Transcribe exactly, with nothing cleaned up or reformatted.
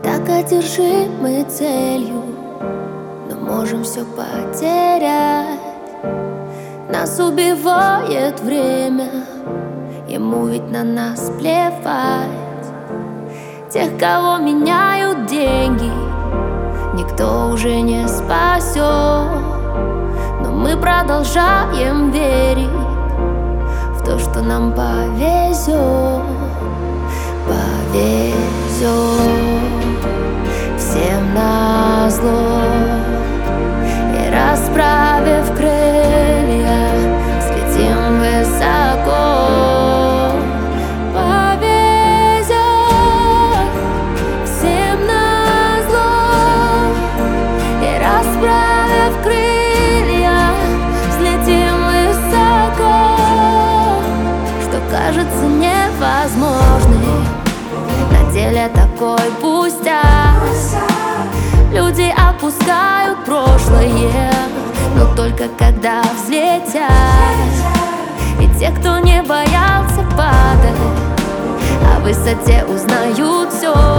так одержимы целью, но можем все потерять. Нас убивает время, ему ведь на нас плевать. Тех, кого меняют деньги, никто уже не спасет. Но мы продолжаем верить в то, что нам повезет. Повезет всем назло. И расправив крылья, взлетим высоко. Повезет всем назло. И расправив крылья, взлетим высоко. Что кажется невозможным, на деле такой пустяк. Люди опускают прошлое, но только когда взлетят. И те, кто не боялся падать, о высоте узнают все.